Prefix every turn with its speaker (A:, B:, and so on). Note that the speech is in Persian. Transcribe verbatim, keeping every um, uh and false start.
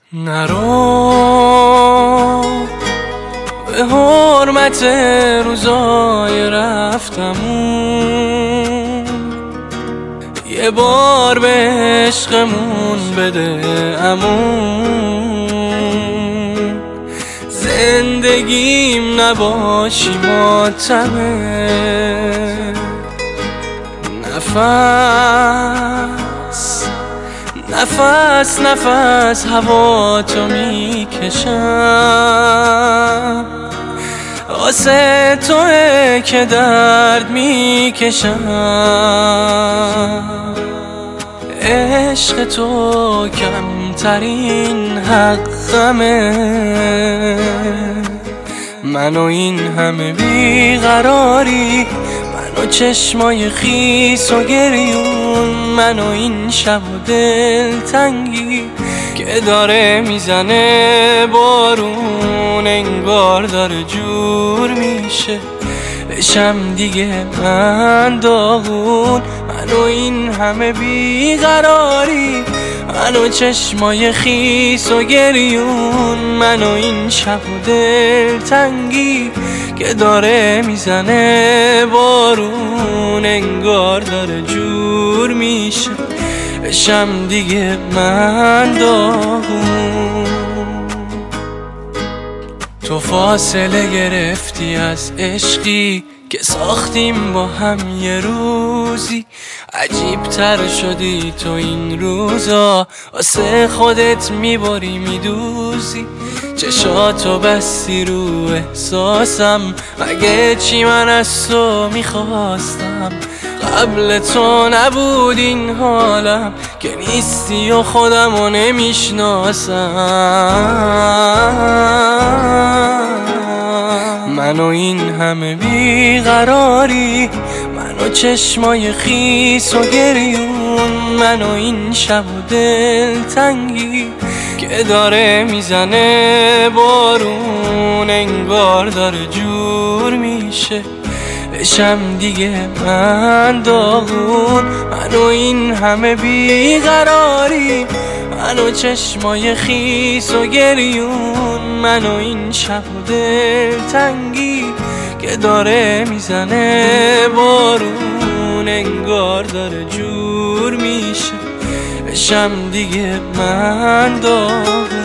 A: نرو به حرمت روزای رفتمون، یه بار به عشقمون بده امون. زندگیم نباشی ماتمه، نفس نفس نفس هوا تو میکشم، واسه توه که درد میکشم. عشق تو کمترین حقمه، من و این همه بیقراری، من و چشمای خیس و گریون، من و این شب و دلتنگی که داره میزنه بارون، انگار داره جور میشه بشم دیگه من داغون. من و این همه بیقراری، من و چشمای خیس و گریون، من و این شب و دلتنگی که داره میزنه بارون، انگار داره جور میشه بشم دیگه من داغون. تو فاصله گرفتی از عشقی که ساختیم با هم یه روزی، عجیب تر شدی تو این روزا، واسه خودت میبری میدوزی. چشاتو بستی رو احساسم، مگه چی من از تو میخواستم؟ قبل تو نبود این حالم که نیستی و خودمو نمیشناسم. من و این همه بیقراری، من و چشمای خیس و گریون، من و این شب و دلتنگی که داره میزنه بارون، انگار داره جور میشه بشم دیگه من داغون. من و این همه بیقراری، من و چشمای خیس و گریون، من و این شب و دلتنگی که داره میزنه بارون، انگار داره جور میشه بشم دیگه من داغون.